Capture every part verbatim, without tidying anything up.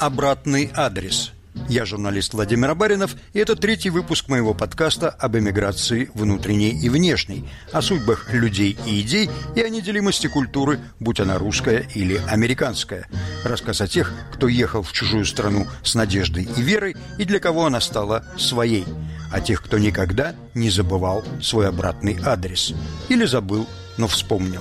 Обратный адрес. Я журналист Владимир Абаринов, и это третий выпуск моего подкаста об эмиграции внутренней и внешней, о судьбах людей и идей и о неделимости культуры, будь она русская или американская. Рассказ о тех, кто ехал в чужую страну с надеждой и верой, и для кого она стала своей. О тех, кто никогда не забывал свой обратный адрес. Или забыл, но вспомнил.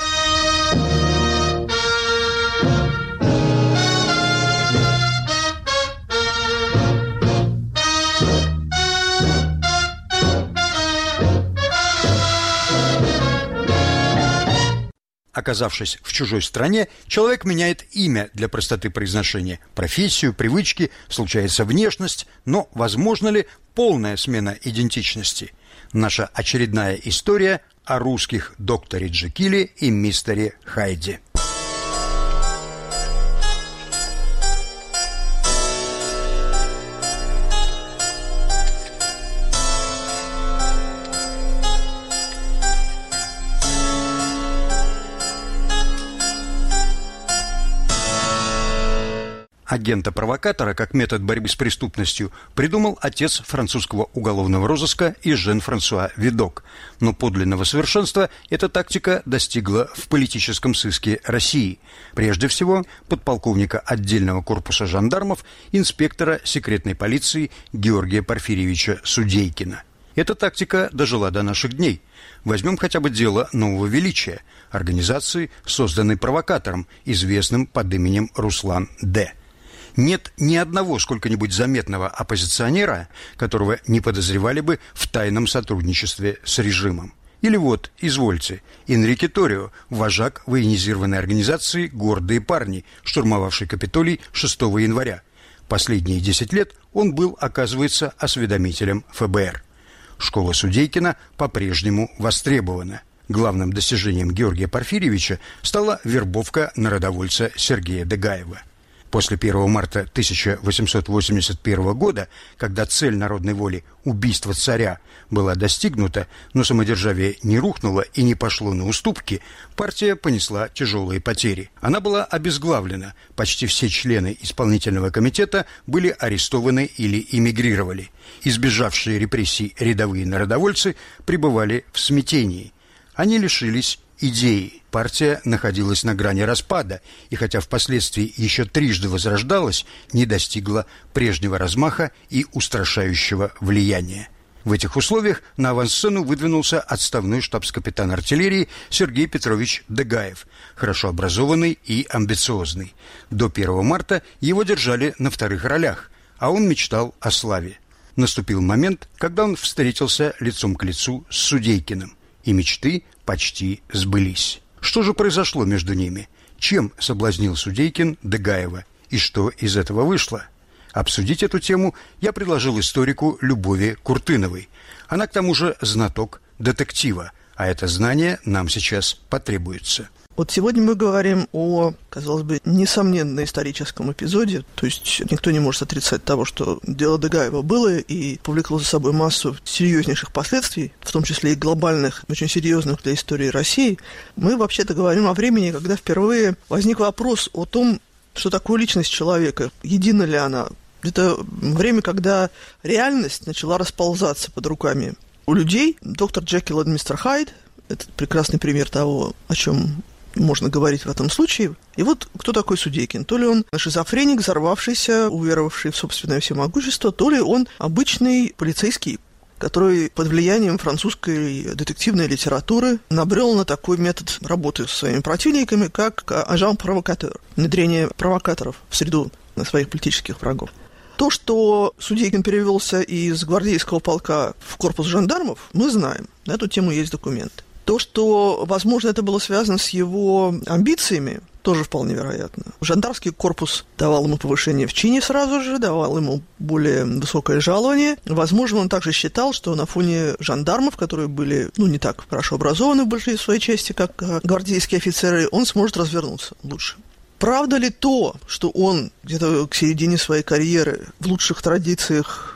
Оказавшись в чужой стране, человек меняет имя для простоты произношения, профессию, привычки, случается внешность, но возможно ли полная смена идентичности? Наша очередная история о русских докторе Джекиле и мистере Хайде. Агента-провокатора как метод борьбы с преступностью придумал отец французского уголовного розыска Жан-Франсуа Видок. Но подлинного совершенства эта тактика достигла в политическом сыске России. Прежде всего, подполковника отдельного корпуса жандармов, инспектора секретной полиции Георгия Порфирьевича Судейкина. Эта тактика дожила до наших дней. Возьмем хотя бы дело Нового Величия, организации, созданной провокатором, известным под именем Руслан Д. Нет ни одного сколько-нибудь заметного оппозиционера, которого не подозревали бы в тайном сотрудничестве с режимом. Или вот, извольте, Энрике Торио, вожак военизированной организации «Гордые парни», штурмовавший Капитолий шестого января. Последние десять лет он был, оказывается, осведомителем эф бэ эр. Школа Судейкина по-прежнему востребована. Главным достижением Георгия Порфирьевича стала вербовка народовольца Сергея Дегаева. После первого марта тысяча восемьсот восемьдесят первого года, когда цель народной воли – убийство царя – была достигнута, но самодержавие не рухнуло и не пошло на уступки, партия понесла тяжелые потери. Она была обезглавлена, почти все члены исполнительного комитета были арестованы или эмигрировали. Избежавшие репрессий рядовые народовольцы пребывали в смятении. Они лишились идеи. Партия находилась на грани распада, и хотя впоследствии еще трижды возрождалась, не достигла прежнего размаха и устрашающего влияния. В этих условиях на авансцену выдвинулся отставной штабс-капитан артиллерии Сергей Петрович Дегаев, хорошо образованный и амбициозный. До первого марта его держали на вторых ролях, а он мечтал о славе. Наступил момент, когда он встретился лицом к лицу с Судейкиным, и мечты почти сбылись. Что же произошло между ними? Чем соблазнил Судейкин Дегаева? И что из этого вышло? Обсудить эту тему я предложил историку Любови Куртыновой. Она, к тому же, знаток детектива, а это знание нам сейчас потребуется. Вот сегодня мы говорим о, казалось бы, несомненно историческом эпизоде, то есть никто не может отрицать того, что дело Дегаева было и повлекло за собой массу серьезнейших последствий, в том числе и глобальных, очень серьезных для истории России. Мы вообще-то говорим о времени, когда впервые возник вопрос о том, что такое личность человека, едина ли она. Это время, когда реальность начала расползаться под руками у людей. Доктор Джекил и мистер Хайд – это прекрасный пример того, о чем можно говорить в этом случае. И вот кто такой Судейкин? То ли он шизофреник, взорвавшийся, уверовавший в собственное всемогущество, то ли он обычный полицейский, который под влиянием французской детективной литературы набрел на такой метод работы со своими противниками, как агент-провокатор, внедрение провокаторов в среду своих политических врагов. То, что Судейкин перевелся из гвардейского полка в корпус жандармов, мы знаем. На эту тему есть документы. То, что, возможно, это было связано с его амбициями, тоже вполне вероятно. Жандармский корпус давал ему повышение в чине сразу же, давал ему более высокое жалование. Возможно, он также считал, что на фоне жандармов, которые были, ну, не так хорошо образованы в большей своей части, как гвардейские офицеры, он сможет развернуться лучше. Правда ли то, что он где-то к середине своей карьеры в лучших традициях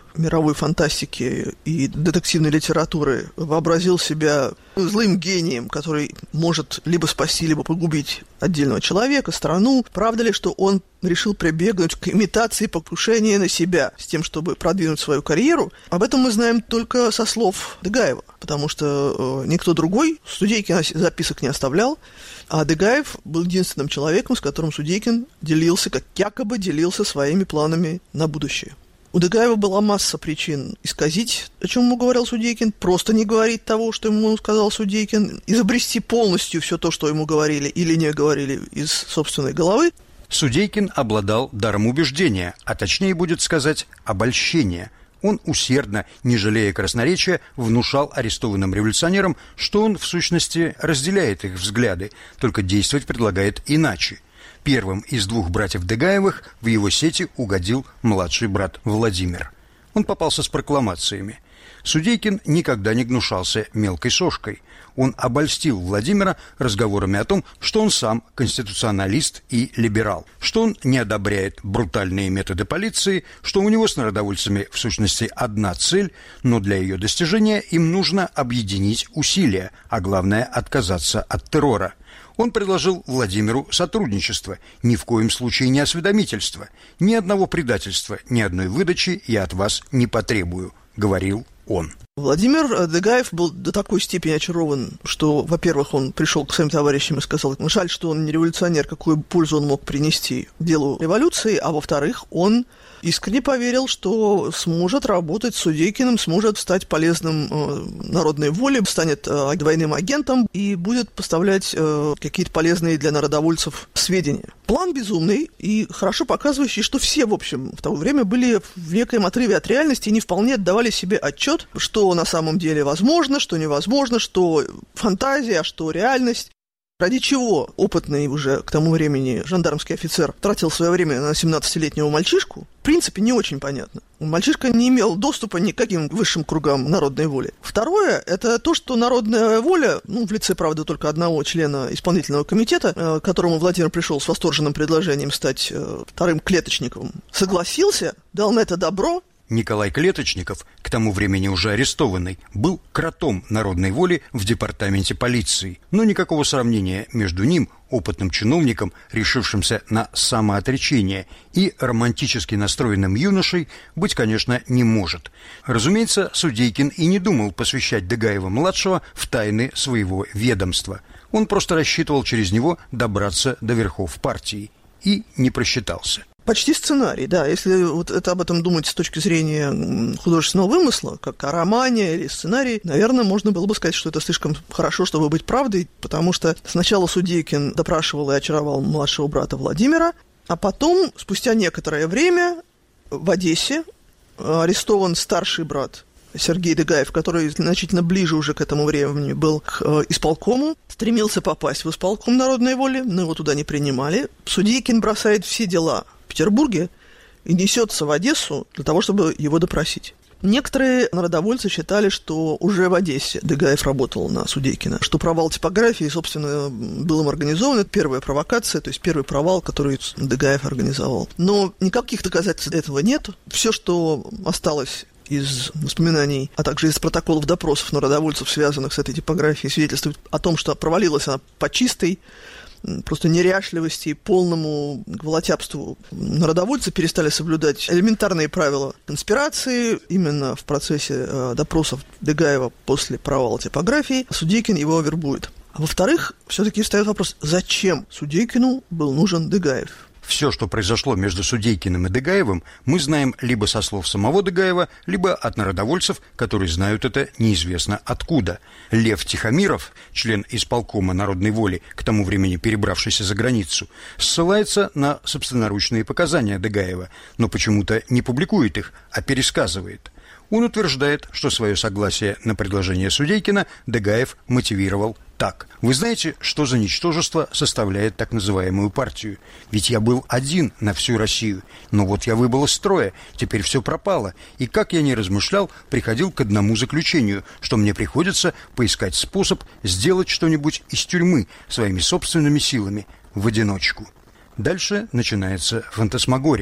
мировой фантастики и детективной литературы вообразил себя злым гением, который может либо спасти, либо погубить отдельного человека, страну. Правда ли, что он решил прибегнуть к имитации покушения на себя с тем, чтобы продвинуть свою карьеру? Об этом мы знаем только со слов Дегаева, потому что э, никто другой Судейкин записок не оставлял, а Дегаев был единственным человеком, с которым Судейкин делился, как якобы делился своими планами на будущее. У Дегаева была масса причин исказить, о чем ему говорил Судейкин, просто не говорить того, что ему сказал Судейкин, изобрести полностью все то, что ему говорили или не говорили из собственной головы. Судейкин обладал даром убеждения, а точнее будет сказать, обольщения. Он усердно, не жалея красноречия, внушал арестованным революционерам, что он, в сущности, разделяет их взгляды, только действовать предлагает иначе. Первым из двух братьев Дегаевых в его сети угодил младший брат Владимир. Он попался с прокламациями. Судейкин никогда не гнушался мелкой сошкой. Он обольстил Владимира разговорами о том, что он сам конституционалист и либерал, что он не одобряет брутальные методы полиции, что у него с народовольцами в сущности одна цель, но для ее достижения им нужно объединить усилия, а главное отказаться от террора. Он предложил Владимиру сотрудничество, ни в коем случае не осведомительство, ни одного предательства, ни одной выдачи я от вас не потребую, говорил он. Владимир Дегаев был до такой степени очарован, что, во-первых, он пришел к своим товарищам и сказал, жаль, что он не революционер, какую пользу он мог принести делу революции, а во-вторых, он искренне поверил, что сможет работать с Судейкиным, сможет стать полезным э, народной воле, станет э, двойным агентом и будет поставлять э, какие-то полезные для народовольцев сведения. План безумный и хорошо показывающий, что все, в общем, в то время были в некоем отрыве от реальности и не вполне отдавали себе отчет, что на самом деле возможно, что невозможно, что фантазия, что реальность. Ради чего опытный уже к тому времени жандармский офицер тратил свое время на семнадцатилетнего мальчишку, в принципе, не очень понятно. Мальчишка не имел доступа ни к каким высшим кругам народной воли. Второе, это то, что народная воля, ну, в лице, правда, только одного члена исполнительного комитета, к которому Владимир пришел с восторженным предложением стать э, вторым клеточником, согласился, дал на это добро. Николай Клеточников, к тому времени уже арестованный, был кротом народной воли в департаменте полиции. Но никакого сравнения между ним, опытным чиновником, решившимся на самоотречение, и романтически настроенным юношей быть, конечно, не может. Разумеется, Судейкин и не думал посвящать Дегаева-младшего в тайны своего ведомства. Он просто рассчитывал через него добраться до верхов партии. И не просчитался. Почти сценарий, да. Если вот это об этом думать с точки зрения художественного вымысла, как о романе или сценарии, наверное, можно было бы сказать, что это слишком хорошо, чтобы быть правдой, потому что сначала Судейкин допрашивал и очаровал младшего брата Владимира, а потом, спустя некоторое время, в Одессе арестован старший брат Сергей Дегаев, который значительно ближе уже к этому времени был к э, исполкому, стремился попасть в исполком народной воли, но его туда не принимали. Судейкин бросает все дела в Петербурге и несется в Одессу для того, чтобы его допросить. Некоторые народовольцы считали, что уже в Одессе Дегаев работал на Судейкина, что провал типографии, собственно, был им организован. Это первая провокация, то есть первый провал, который Дегаев организовал. Но никаких доказательств этого нет. Все, что осталось из воспоминаний, а также из протоколов допросов народовольцев, связанных с этой типографией, свидетельствует о том, что провалилась она по чистой, просто неряшливости и полному волотябству. Народовольцы перестали соблюдать элементарные правила конспирации именно в процессе э, допросов Дегаева после провала типографии. Судейкин его вербует. А во-вторых, все-таки встает вопрос, зачем Судейкину был нужен Дегаев? Все, что произошло между Судейкиным и Дегаевым, мы знаем либо со слов самого Дегаева, либо от народовольцев, которые знают это неизвестно откуда. Лев Тихомиров, член исполкома народной воли, к тому времени перебравшийся за границу, ссылается на собственноручные показания Дегаева, но почему-то не публикует их, а пересказывает. Он утверждает, что свое согласие на предложение Судейкина Дегаев мотивировал так. Вы знаете, что за ничтожество составляет так называемую партию? Ведь я был один на всю Россию. Но вот я выбыл из строя, теперь все пропало. И как я ни размышлял, приходил к одному заключению, что мне приходится поискать способ сделать что-нибудь из тюрьмы своими собственными силами, в одиночку. Дальше начинается фантасмагория.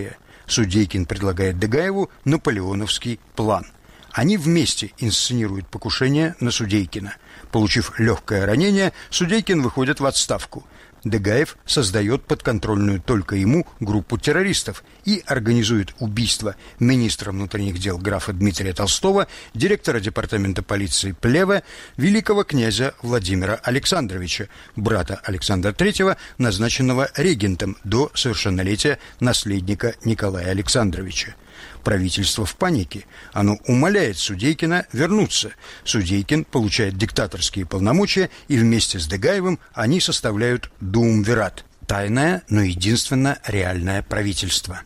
Судейкин предлагает Дегаеву наполеоновский план. Они вместе инсценируют покушение на Судейкина. Получив легкое ранение, Судейкин выходит в отставку. Дегаев создает подконтрольную только ему группу террористов и организует убийство министра внутренних дел графа Дмитрия Толстого, директора департамента полиции Плева, великого князя Владимира Александровича, брата Александра Третьего, назначенного регентом до совершеннолетия наследника Николая Александровича. Правительство в панике. Оно умоляет Судейкина вернуться. Судейкин получает диктаторские полномочия, и вместе с Дегаевым они составляют Дуумвират – тайное, но единственно реальное правительство.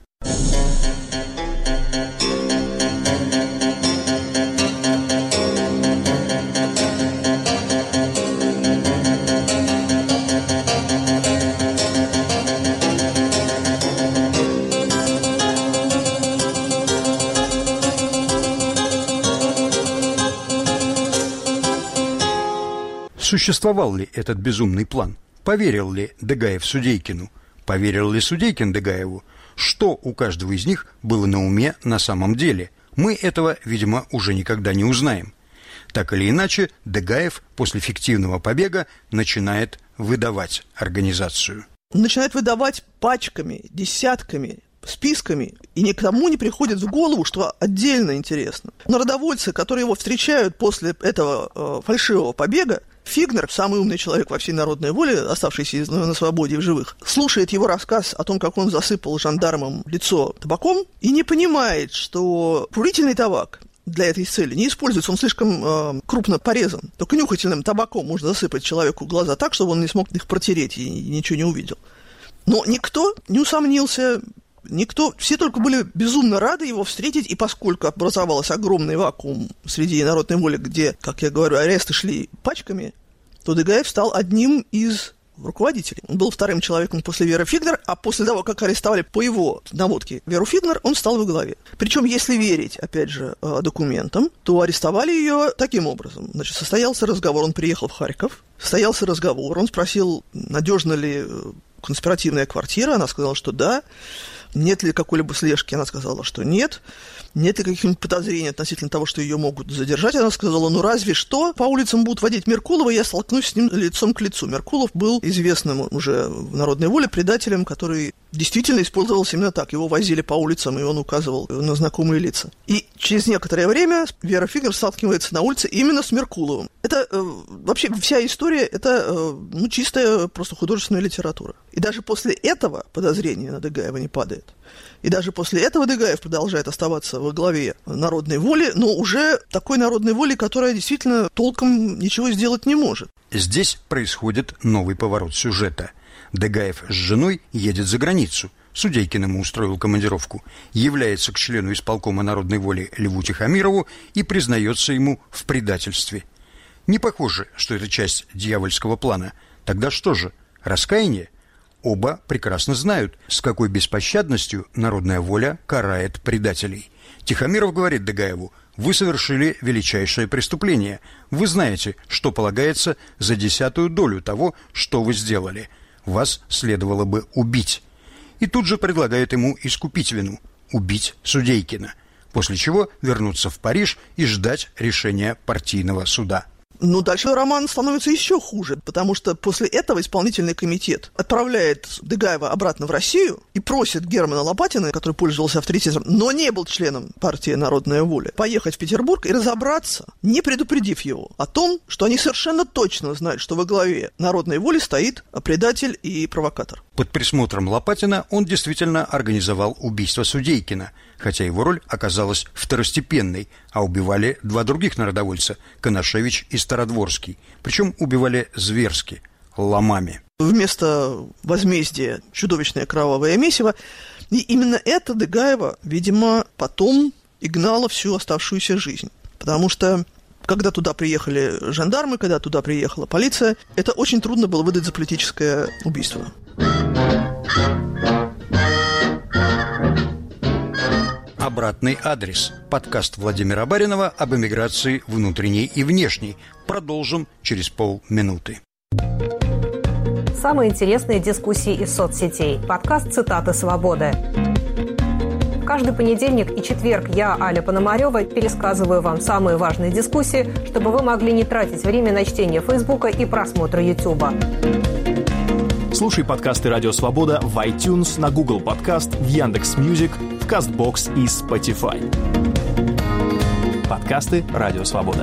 Существовал ли этот безумный план? Поверил ли Дегаев Судейкину? Поверил ли Судейкин Дегаеву? Что у каждого из них было на уме на самом деле? Мы этого, видимо, уже никогда не узнаем. Так или иначе, Дегаев после фиктивного побега начинает выдавать организацию. Начинает выдавать пачками, десятками, списками, и никому не приходит в голову, что отдельно интересно. Народовольцы, которые его встречают после этого э, фальшивого побега, Фигнер, самый умный человек во всей народной воле, оставшийся на свободе и в живых, слушает его рассказ о том, как он засыпал жандармам лицо табаком, и не понимает, что курительный табак для этой цели не используется, он слишком э, крупно порезан. Только нюхательным табаком можно засыпать человеку глаза так, чтобы он не смог их протереть и ничего не увидел. Но никто не усомнился. Никто, все только были безумно рады его встретить, и поскольку образовался огромный вакуум среди народной воли, где, как я говорю, аресты шли пачками, то Дегаев стал одним из руководителей. Он был вторым человеком после Веры Фигнер, а после того, как арестовали по его наводке Веру Фигнер, он стал во главе. Причем, если верить, опять же, документам, то арестовали ее таким образом. Значит, состоялся разговор, он приехал в Харьков, состоялся разговор, он спросил, надежна ли конспиративная квартира, она сказала, что да. Нет ли какой-либо слежки? Она сказала, что нет. Нет ли каких-нибудь подозрений относительно того, что ее могут задержать? Она сказала, ну разве что по улицам будут водить Меркулова, я столкнусь с ним лицом к лицу. Меркулов был известным уже в народной воле предателем, который действительно использовался именно так. Его возили по улицам, и он указывал на знакомые лица. И через некоторое время Вера Фигнер сталкивается на улице именно с Меркуловым. Это э, вообще вся история, это э, ну, чистая просто художественная литература. И даже после этого подозрение на Дегаева не падает. И даже после этого Дегаев продолжает оставаться во главе народной воли, но уже такой народной воли, которая действительно толком ничего сделать не может. Здесь происходит новый поворот сюжета. Дегаев с женой едет за границу. Судейкин ему устроил командировку. Является к члену исполкома народной воли Льву Тихомирову и признается ему в предательстве. Не похоже, что это часть дьявольского плана. Тогда что же? Раскаяние? Оба прекрасно знают, с какой беспощадностью народная воля карает предателей. Тихомиров говорит Дегаеву: «Вы совершили величайшее преступление. Вы знаете, что полагается за десятую долю того, что вы сделали. Вас следовало бы убить». И тут же предлагает ему искупить вину – убить Судейкина, после чего вернуться в Париж и ждать решения партийного суда. Ну, дальше роман становится еще хуже, потому что после этого исполнительный комитет отправляет Дегаева обратно в Россию и просит Германа Лопатина, который пользовался авторитетом, но не был членом партии «Народная воля», поехать в Петербург и разобраться, не предупредив его о том, что они совершенно точно знают, что во главе «Народной воли» стоит предатель и провокатор. Под присмотром Лопатина он действительно организовал убийство Судейкина, хотя его роль оказалась второстепенной, а убивали два других народовольца – Конашевич и Стародворский. Причем убивали зверски, ломами. Вместо возмездия чудовищное кровавое месиво. И именно это Дегаева, видимо, потом и гнало всю оставшуюся жизнь. Потому что, когда туда приехали жандармы, когда туда приехала полиция, это очень трудно было выдать за политическое убийство. Обратный адрес. Подкаст Владимира Баринова об эмиграции внутренней и внешней. Продолжим через полминуты. Самые интересные дискуссии из соцсетей. Подкаст «Цитаты свободы». Каждый понедельник и четверг я, Аля Пономарева, пересказываю вам самые важные дискуссии, чтобы вы могли не тратить время на чтение Фейсбука и просмотра Ютуба. Слушай подкасты «Радио Свобода» в iTunes, на Google Подкаст, в Яндекс.Мьюзик, в Castbox и Spotify. Подкасты «Радио Свобода».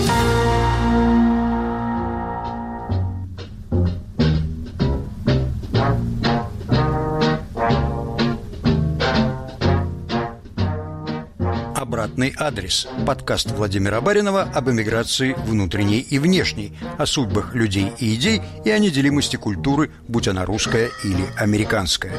Обратный адрес. Подкаст Владимира Баринова об эмиграции внутренней и внешней, о судьбах людей и идей и о неделимости культуры, будь она русская или американская.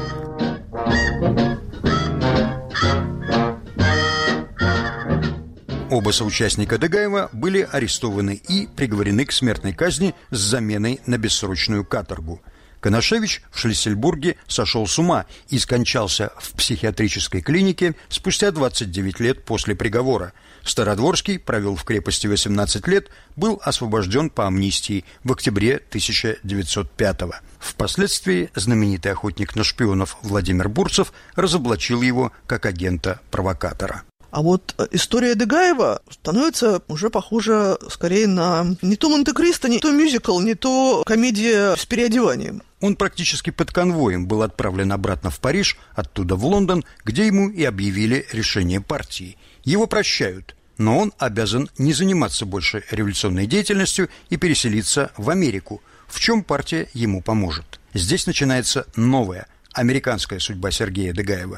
Оба соучастника Дегаева были арестованы и приговорены к смертной казни с заменой на бессрочную каторгу. Конашевич в Шлиссельбурге сошел с ума и скончался в психиатрической клинике спустя двадцать девять лет после приговора. Стародворский провел в крепости восемнадцать лет, был освобожден по амнистии в октябре тысяча девятьсот пятого. Впоследствии знаменитый охотник на шпионов Владимир Бурцев разоблачил его как агента-провокатора. А вот история Дегаева становится уже похожа скорее на не то Монте-Кристо, не то мюзикл, не то комедия с переодеванием. Он практически под конвоем был отправлен обратно в Париж, оттуда в Лондон, где ему и объявили решение партии. Его прощают, но он обязан не заниматься больше революционной деятельностью и переселиться в Америку, в чем партия ему поможет. Здесь начинается новая, американская судьба Сергея Дегаева.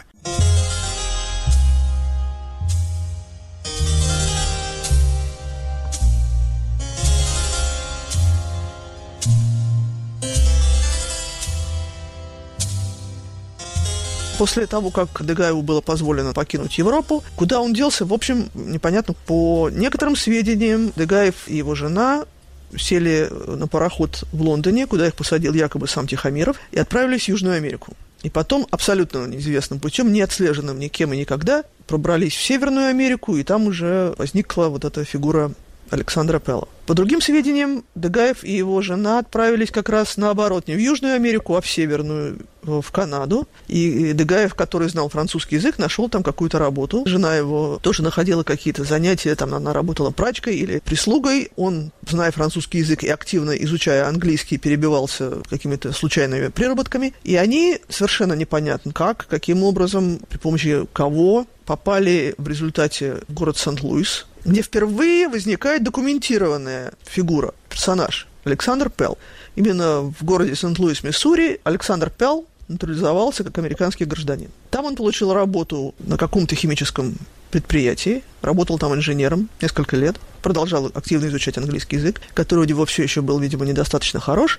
После того, как Дегаеву было позволено покинуть Европу, куда он делся, в общем, непонятно. По некоторым сведениям, Дегаев и его жена сели на пароход в Лондоне, куда их посадил якобы сам Тихомиров, и отправились в Южную Америку. И потом, абсолютно неизвестным путем, не отслеженным никем и никогда, пробрались в Северную Америку, и там уже возникла вот эта фигура Александра Пелла. По другим сведениям, Дегаев и его жена отправились как раз наоборот, не в Южную Америку, а в Северную, в Канаду. И Дегаев, который знал французский язык, нашел там какую-то работу. Жена его тоже находила какие-то занятия, там она работала прачкой или прислугой. Он, зная французский язык и активно изучая английский, перебивался какими-то случайными приработками. И они совершенно непонятно как, каким образом, при помощи кого попали в результате в город Сент-Луис, где впервые возникает документированная фигура, персонаж Александр Пелл. Именно в городе Сент-Луис, Миссури, Александр Пелл натурализовался как американский гражданин. Там он получил работу на каком-то химическом предприятии, работал там инженером несколько лет, продолжал активно изучать английский язык, который у него все еще был, видимо, недостаточно хорош,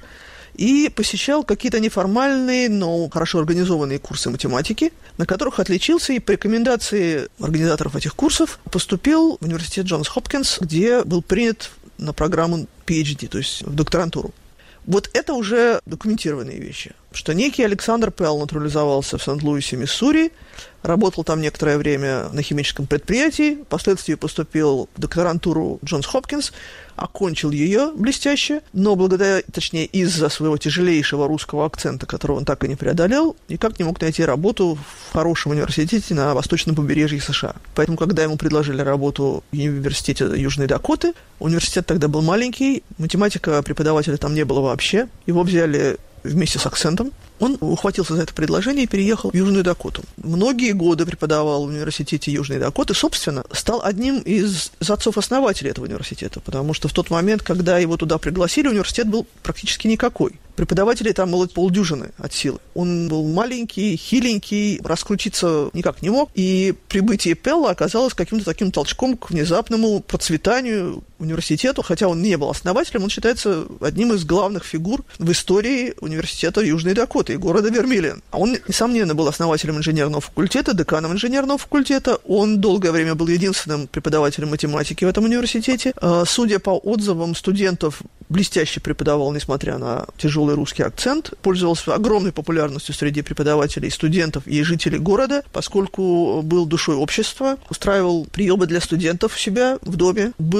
и посещал какие-то неформальные, но хорошо организованные курсы математики, на которых отличился и по рекомендации организаторов этих курсов поступил в университет Джонс Хопкинс, где был принят на программу пи эйч ди, то есть в докторантуру. Вот это уже документированные вещи, что некий Александр Пелл натурализовался в Сент-Луисе, Миссури, работал там некоторое время на химическом предприятии, впоследствии поступил в докторантуру Джонс Хопкинс, окончил ее блестяще, но благодаря, точнее, из-за своего тяжелейшего русского акцента, которого он так и не преодолел, никак не мог найти работу в хорошем университете на восточном побережье США. Поэтому, когда ему предложили работу в университете Южной Дакоты, университет тогда был маленький, математика преподавателя там не было вообще, его взяли вместе с акцентом. Он ухватился за это предложение и переехал в Южную Дакоту. Многие годы преподавал в университете Южной Дакоты, собственно, стал одним из отцов-основателей этого университета, потому что в тот момент, когда его туда пригласили, университет был практически никакой. Преподавателей там было полдюжины от силы. Он был маленький, хиленький, раскрутиться никак не мог, и прибытие Пелла оказалось каким-то таким толчком к внезапному процветанию университету, хотя он не был основателем, он считается одним из главных фигур в истории университета Южной Дакоты и города Вермилион. А он, несомненно, был основателем инженерного факультета, деканом инженерного факультета. Он долгое время был единственным преподавателем математики в этом университете. Судя по отзывам студентов, блестяще преподавал, несмотря на тяжелый русский акцент, пользовался огромной популярностью среди преподавателей, студентов и жителей города, поскольку был душой общества, устраивал приемы для студентов у себя в доме, был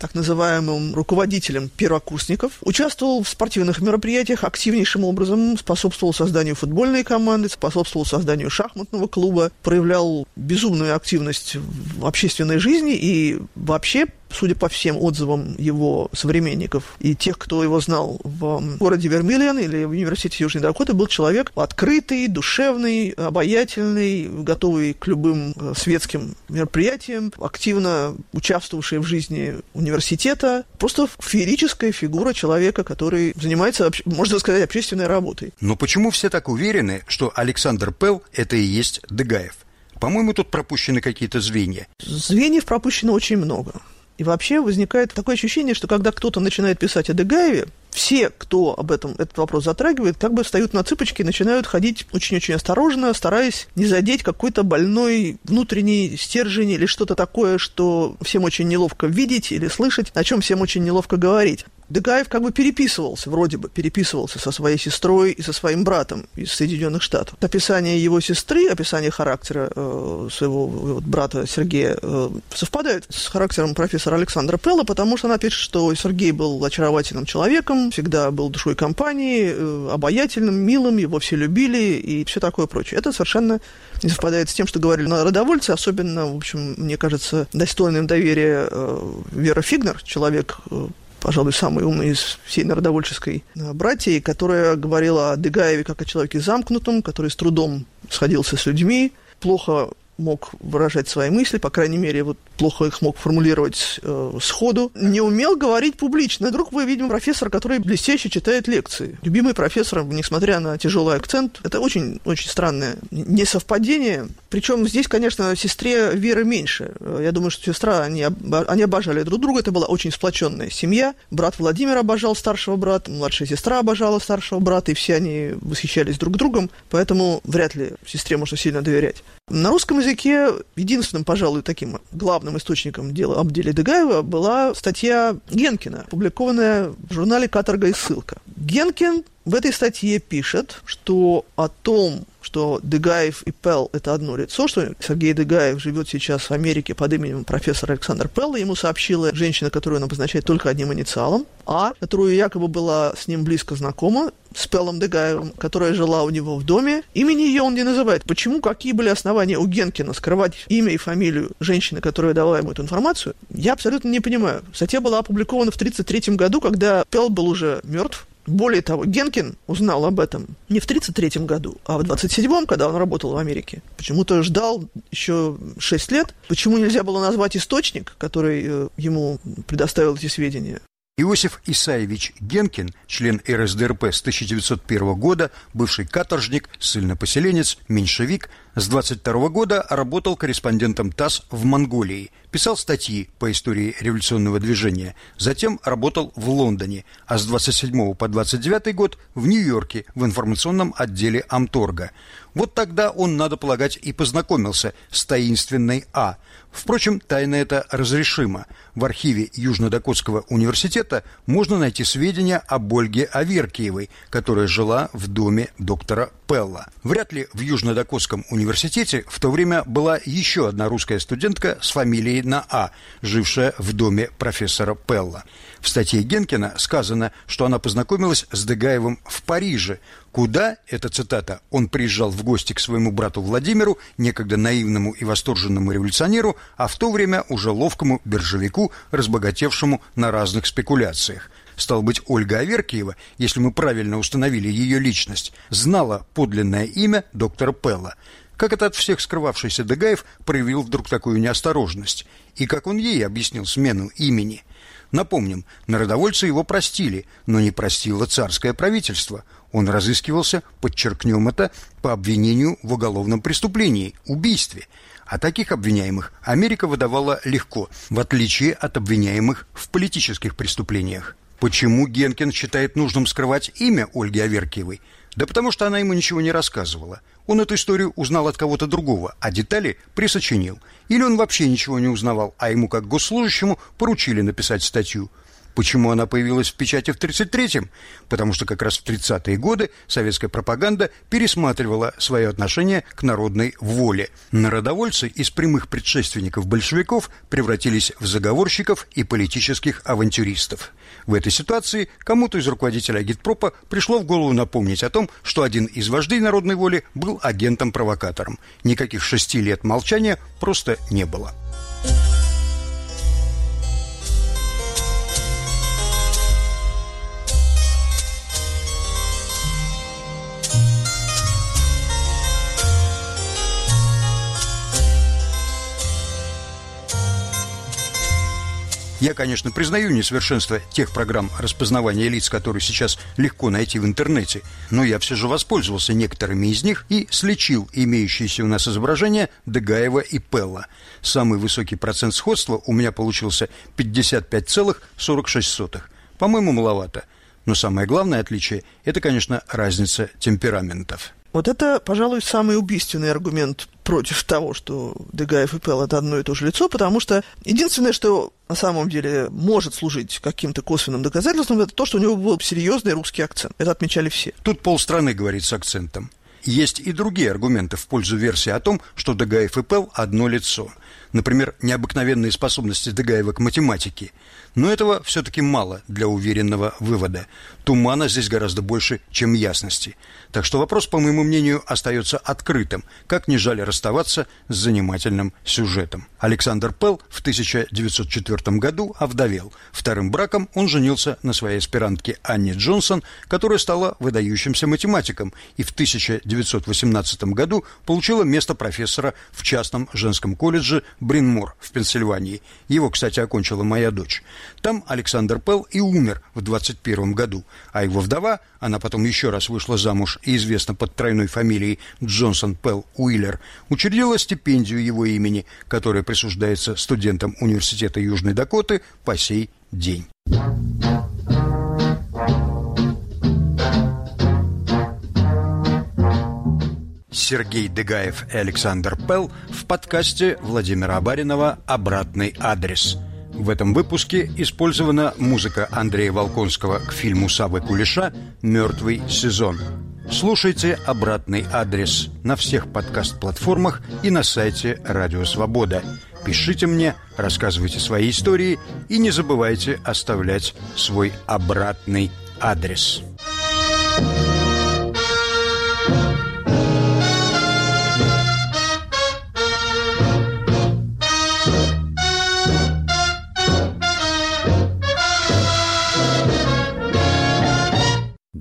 так называемым руководителем первокурсников, участвовал в спортивных мероприятиях активнейшим образом, способствовал созданию футбольной команды, способствовал созданию шахматного клуба, проявлял безумную активность в общественной жизни и вообще, судя по всем отзывам его современников и тех, кто его знал в городе Вермиллион или в университете Южной Дакоты, был человек открытый, душевный, обаятельный, готовый к любым светским мероприятиям, активно участвовавший в жизни университета. Просто феерическая фигура человека, который занимается, можно сказать, общественной работой. Но почему все так уверены, что Александр Пелл – это и есть Дегаев? По-моему, тут пропущены какие-то звенья. Звеньев пропущено очень много. И вообще возникает такое ощущение, что когда кто-то начинает писать о Дегаеве, все, кто об этом этот вопрос затрагивает, как бы встают на цыпочки и начинают ходить очень-очень осторожно, стараясь не задеть какой-то больной внутренний стержень или что-то такое, что всем очень неловко видеть или слышать, о чем всем очень неловко говорить. Дегаев как бы переписывался, вроде бы переписывался со своей сестрой и со своим братом из Соединенных Штатов. Описание его сестры, описание характера э, своего вот, брата Сергея э, совпадает с характером профессора Александра Пелла, потому что она пишет, что Сергей был очаровательным человеком, всегда был душой компании, э, обаятельным, милым, его все любили и все такое прочее. Это совершенно не совпадает с тем, что говорили народовольцы, особенно, в общем, мне кажется, достойным доверия э, Вера Фигнер, человек, э, пожалуй, самый умный из всей народовольческой братьи, которая говорила о Дегаеве как о человеке замкнутом, который с трудом сходился с людьми, плохо мог выражать свои мысли, по крайней мере, вот плохо их мог формулировать э, сходу, не умел говорить публично. Вдруг вы, видимо, профессор, который блестяще читает лекции. Любимый профессор, несмотря на тяжелый акцент, это очень-очень странное несовпадение. Причем здесь, конечно, сестре веры меньше. Я думаю, что сестра, они, оба, они обожали друг друга, это была очень сплоченная семья. Брат Владимир обожал старшего брата, младшая сестра обожала старшего брата, и все они восхищались друг другом, поэтому вряд ли сестре можно сильно доверять. На русском языке единственным, пожалуй, таким главным источником дела об деле Дегаева была статья Генкина, опубликованная в журнале «Каторга и ссылка». Генкин в этой статье пишет, что о том, что Дегаев и Пелл – это одно лицо, что Сергей Дегаев живет сейчас в Америке под именем профессора Александра Пелла, ему сообщила женщина, которую он обозначает только одним инициалом, А, которую якобы была с ним близко знакома, с Пеллом Дегаевым, которая жила у него в доме. Имени ее он не называет. Почему, какие были основания у Генкина скрывать имя и фамилию женщины, которая дала ему эту информацию, я абсолютно не понимаю. Статья была опубликована в тысяча девятьсот тридцать третьем году, когда Пелл был уже мертв. Более того, Генкин узнал об этом не в тридцать третьем году, а в двадцать седьмом, когда он работал в Америке. Почему-то ждал еще шесть лет. Почему нельзя было назвать источник, который э, ему предоставил эти сведения? Иосиф Исаевич Генкин, член эр эс дэ эр пэ с тысяча девятьсот первого года, бывший каторжник, ссыльнопоселенец, меньшевик, с двадцать второго года работал корреспондентом ТАСС в Монголии, писал статьи по истории революционного движения, затем работал в Лондоне, а с двадцать седьмого по двадцать девятый год в Нью-Йорке в информационном отделе Амторга. Вот тогда он, надо полагать, и познакомился с таинственной А. Впрочем, тайна эта разрешима. В архиве Южно-Дакотского университета можно найти сведения об Ольге Аверкиевой, которая жила в доме доктора Пелла. Вряд ли в Южно-Дакотском университете в то время была еще одна русская студентка с фамилией на А, жившая в доме профессора Пелла. В статье Генкина сказано, что она познакомилась с Дегаевым в Париже, куда, это цитата, он приезжал в гости к своему брату Владимиру, некогда наивному и восторженному революционеру, а в то время уже ловкому биржевику, разбогатевшему на разных спекуляциях. Стало быть, Ольга Аверкиева, если мы правильно установили ее личность, знала подлинное имя доктора Пелла. Как это от всех скрывавшийся Дегаев проявил вдруг такую неосторожность? И как он ей объяснил смену имени? Напомним, народовольцы его простили, но не простило царское правительство. Он разыскивался, подчеркнем это, по обвинению в уголовном преступлении – убийстве. А таких обвиняемых Америка выдавала легко, в отличие от обвиняемых в политических преступлениях. Почему Генкин считает нужным скрывать имя Ольги Аверкиевой? Да потому что она ему ничего не рассказывала. Он эту историю узнал от кого-то другого, а детали присочинил. Или он вообще ничего не узнавал, а ему, как госслужащему, поручили написать статью. Почему она появилась в печати в тридцать третьем? Потому что как раз в тридцатые годы советская пропаганда пересматривала свое отношение к народной воле. Народовольцы из прямых предшественников большевиков превратились в заговорщиков и политических авантюристов. В этой ситуации кому-то из руководителей агитпропа пришло в голову напомнить о том, что один из вождей народной воли был агентом-провокатором. Никаких шести лет молчания просто не было. Я, конечно, признаю несовершенство тех программ распознавания лиц, которые сейчас легко найти в интернете, но я все же воспользовался некоторыми из них и сличил имеющиеся у нас изображения Дегаева и Пелла. Самый высокий процент сходства у меня получился пятьдесят пять целых сорок шесть сотых. По-моему, маловато. Но самое главное отличие – это, конечно, разница темпераментов. Вот это, пожалуй, самый убийственный аргумент против того, что Дегаев и Пелл – это одно и то же лицо, потому что единственное, что на самом деле может служить каким-то косвенным доказательством, это то, что у него был серьезный русский акцент. Это отмечали все. Тут полстраны говорит с акцентом. Есть и другие аргументы в пользу версии о том, что Дегаев и Пелл – одно лицо. Например, необыкновенные способности Дегаева к математике. Но этого все-таки мало для уверенного вывода. Тумана здесь гораздо больше, чем ясности. Так что вопрос, по моему мнению, остается открытым, как ни жаль расставаться с занимательным сюжетом. Александр Пелл в тысяча девятьсот четвёртом году овдовел. Вторым браком он женился на своей аспирантке Анне Джонсон, которая стала выдающимся математиком, и в тысяча девятьсот восемнадцатом году получила место профессора в частном женском колледже Брин-Мор в Пенсильвании. Его, кстати, окончила моя дочь. Там Александр Пелл и умер в двадцать первом году, а его вдова, она потом еще раз вышла замуж и известна под тройной фамилией Джонсон Пелл Уиллер, учредила стипендию его имени, которая присуждается студентам Университета Южной Дакоты по сей день. Сергей Дегаев и Александр Пелл в подкасте Владимира Абаринова «Обратный адрес». В этом выпуске использована музыка Андрея Волконского к фильму Саввы Кулеша «Мертвый сезон». Слушайте «Обратный адрес» на всех подкаст-платформах и на сайте Радио Свобода. Пишите мне, рассказывайте свои истории и не забывайте оставлять свой обратный адрес.